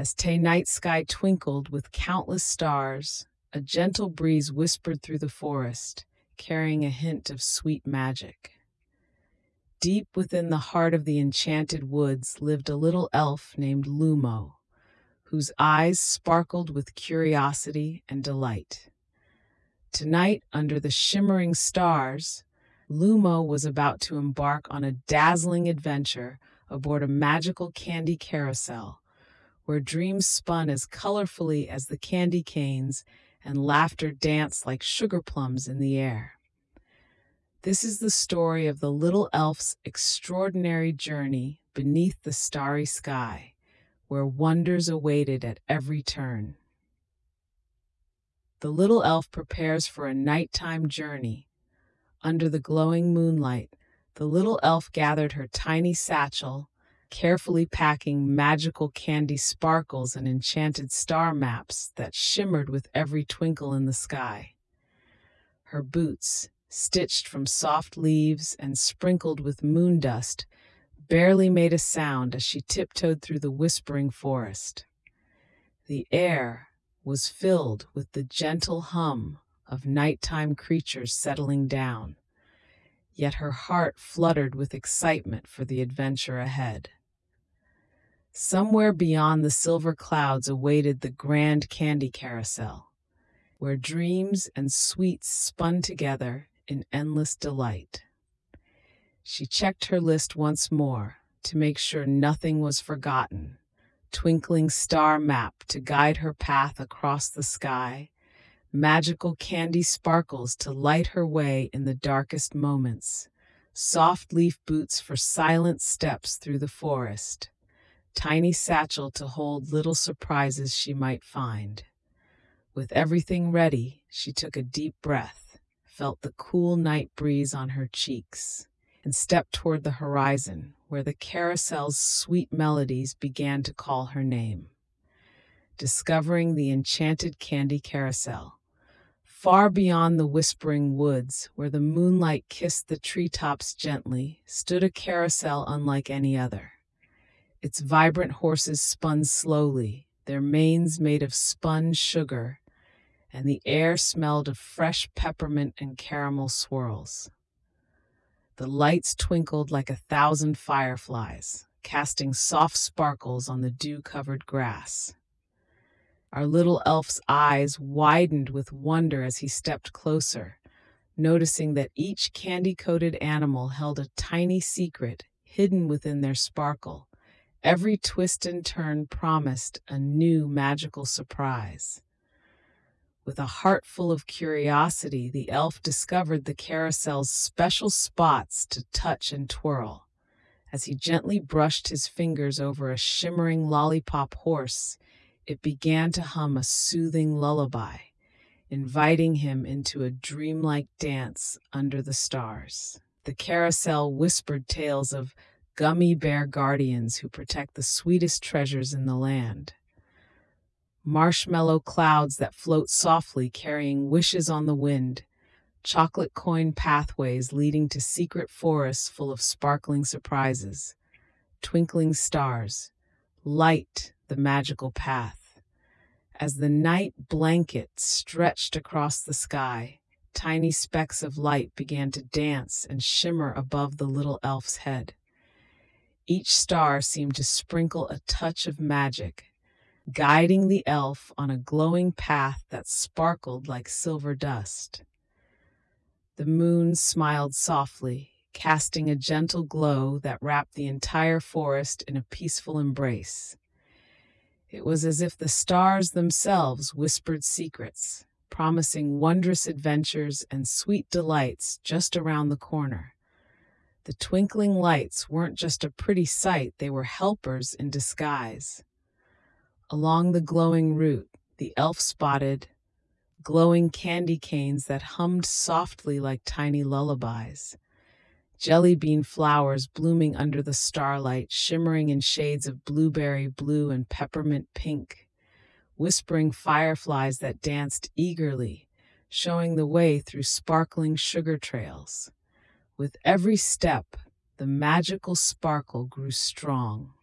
As Tay night sky twinkled with countless stars, a gentle breeze whispered through the forest, carrying a hint of sweet magic. Deep within the heart of the enchanted woods lived a little elf named Lumo, whose eyes sparkled with curiosity and delight. Tonight, under the shimmering stars, Lumo was about to embark on a dazzling adventure aboard a magical candy carousel, where dreams spun as colorfully as the candy canes and laughter danced like sugar plums in the air. This is the story of the little elf's extraordinary journey beneath the starry sky, where wonders awaited at every turn. The little elf prepares for a nighttime journey. Under the glowing moonlight, the little elf gathered her tiny satchel, carefully packing magical candy sparkles and enchanted star maps that shimmered with every twinkle in the sky. Her boots, stitched from soft leaves and sprinkled with moon dust, barely made a sound as she tiptoed through the whispering forest. The air was filled with the gentle hum of nighttime creatures settling down, yet her heart fluttered with excitement for the adventure ahead. Somewhere beyond the silver clouds awaited the grand candy carousel, where dreams and sweets spun together in endless delight. She checked her list once more to make sure nothing was forgotten. Twinkling star map to guide her path across the sky, magical candy sparkles to light her way in the darkest moments, soft leaf boots for silent steps through the forest, tiny satchel to hold little surprises she might find. With everything ready, she took a deep breath, felt the cool night breeze on her cheeks, and stepped toward the horizon, where the carousel's sweet melodies began to call her name. Discovering the enchanted candy carousel. Far beyond the whispering woods, where the moonlight kissed the treetops gently, stood a carousel unlike any other. Its vibrant horses spun slowly, their manes made of spun sugar, and the air smelled of fresh peppermint and caramel swirls. The lights twinkled like 1,000 fireflies, casting soft sparkles on the dew-covered grass. Our little elf's eyes widened with wonder as he stepped closer, noticing that each candy-coated animal held a tiny secret hidden within their sparkle. Every twist and turn promised a new magical surprise. With a heart full of curiosity, the elf discovered the carousel's special spots to touch and twirl. As he gently brushed his fingers over a shimmering lollipop horse, it began to hum a soothing lullaby, inviting him into a dreamlike dance under the stars. The carousel whispered tales of gummy bear guardians who protect the sweetest treasures in the land. Marshmallow clouds that float softly carrying wishes on the wind, chocolate coin pathways leading to secret forests full of sparkling surprises, twinkling stars, light the magical path. As the night blanket stretched across the sky, tiny specks of light began to dance and shimmer above the little elf's head. Each star seemed to sprinkle a touch of magic, guiding the elf on a glowing path that sparkled like silver dust. The moon smiled softly, casting a gentle glow that wrapped the entire forest in a peaceful embrace. It was as if the stars themselves whispered secrets, promising wondrous adventures and sweet delights just around the corner. The twinkling lights weren't just a pretty sight, they were helpers in disguise. Along the glowing route, the elf spotted glowing candy canes that hummed softly like tiny lullabies. Jelly bean flowers blooming under the starlight, shimmering in shades of blueberry blue and peppermint pink. Whispering fireflies that danced eagerly, showing the way through sparkling sugar trails. With every step, the magical sparkle grew strong,